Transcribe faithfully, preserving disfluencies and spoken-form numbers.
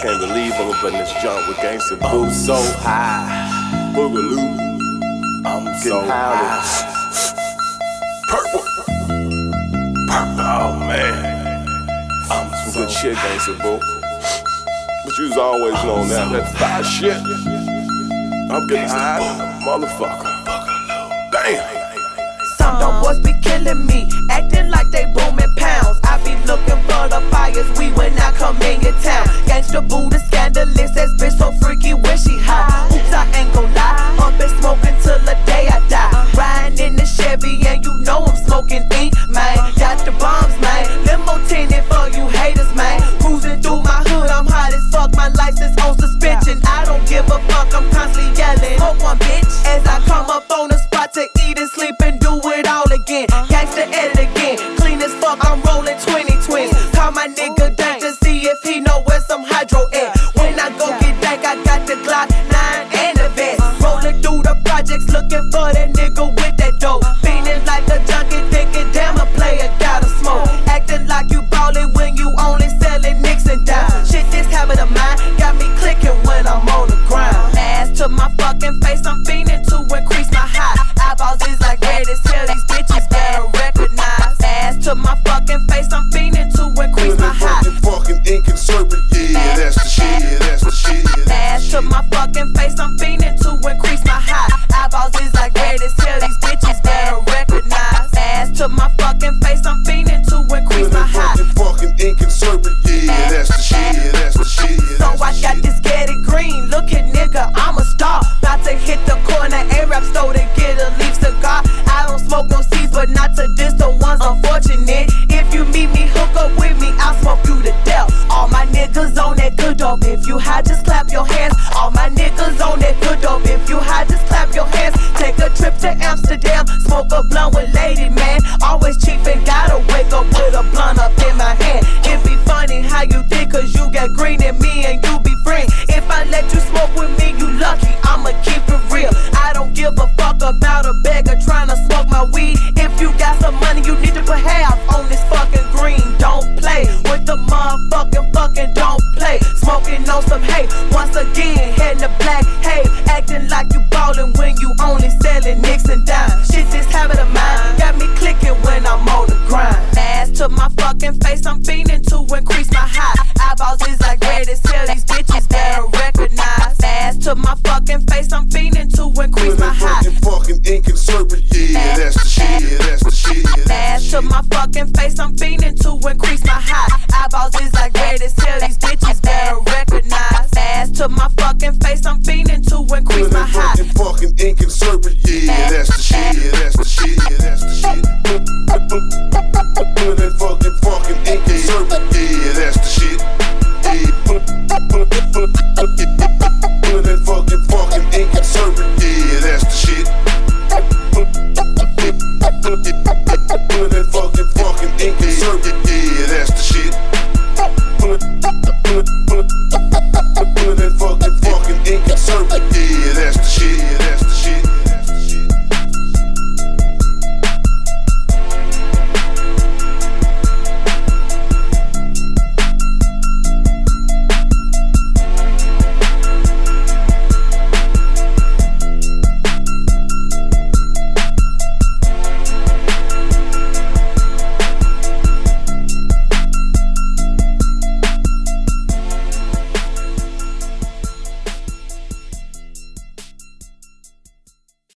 can't believe I'm up in this jump with Gangsta Boo. So high, boogaloo, I'm so high. Purple, purple, oh man, I'm some good shit, Gangsta Boo. But you was always known that, that fire shit. I'm getting high, motherfucker. Damn. Some dumb boys be killing me, acting like they booming pounds. I be looking for the fires, we when I come in your town. Gangsta Boo, the scandalous ass bitch, so freaky when she high. Oops, I ain't gon' lie, up and smoking till the day I die. Riding in the Chevy and you know I'm smoking ink, man. Got the bombs, man, limo tinted for you haters, man. Cruising through my hood, I'm hot as fuck, my license on suspension. I don't give a fuck, I'm constantly yelling. Smoke one bitch, as I come up on the spot to eat and sleep and do it all again. Gangsta at it again, clean as fuck, I'm rolling twenty twins. Call my nigga Dank to see if he know where some hydro at. When I go get back, I got the Glock nine and the vest. Rolling through the projects, looking for that nigga with that dope. Feeling like a junkie, thinking damn a player gotta smoke. Acting like you ballin' when you only selling nicks and dimes. Shit, this habit of mine got me clicking when I'm on the grind. Ass to my fucking face, I'm fiending to increase my high. Eyeballs is like red as hell, these bitches better recognize. Ass to my fucking face, I'm fiending to increase my high. Fucking ink and serpent, yeah, that's the shit, yeah, that's the shit. Ass to my fucking face, I'm fiending to increase my high. Eyeballs is like red as hell, these bitches better recognize. Ass to my fucking face, I'm fiending to increase my high. Fucking ink and serpent, yeah, that's the shit, yeah, that's the shit. So I got this get it green, look at nigga, I'm a star. About to hit the corner A-rap store to get a leaf cigar. I don't smoke no seeds, but not to diss the ones unfortunate. If you meet me, hook up with me, I'll smoke you to death. All my niggas on that good dope, if you high, just clap your hands. All my niggas on that good dope, if you high, just clap your hands. Take a trip to Amsterdam, smoke a blunt with lady man. Always cheap and gotta wake up with a blunt up in my hand. It be funny how you think, cause you got green in me and you be free. If I let you smoke with me, you lucky, I'ma keep it real. I don't give a fuck about a beggar trying to smoke my weed. If you got some money, you need to put half on this fucking green. Don't play with the motherfucking fucking don't play. Smoking on some hate, once again, heading to black hate. Acting like you ballin' when you only selling nicks and dimes. Shit, this habit of mine got me clicking when I'm on the grind. Ass to my fucking face, I'm fiending to increase my high. Eyeballs is like red as hell, these bitches better recognize. Ass to my fucking face, I'm fiending to increase my high. Fucking ink and serpent, yeah, that's the shit, yeah, that's the shit. Ass to my fucking face, I'm fiending to increase my high. Eyeballs is like red as hell, these bitches better recognize. Ass to my fucking face, I'm fiending to increase my high. Fucking ink and serpent, yeah, that's the shit, yeah, that's the shit, yeah, that's the shit. Put that fucking fucking ink and serpent, yeah, that's the shit. Put that fucking fucking ink and serpent, yeah, that's the shit. Put that fucking fucking ink and serpent, yeah.